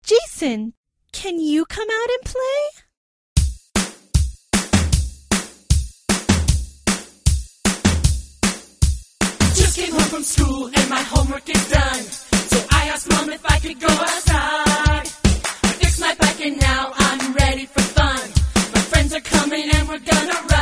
Jason, can you come out and play? Just came home from school and my homework is done. So I asked Mom if I could go outside. I fixed my bike and now I'm ready for fun. My friends are coming and we're gonna ride.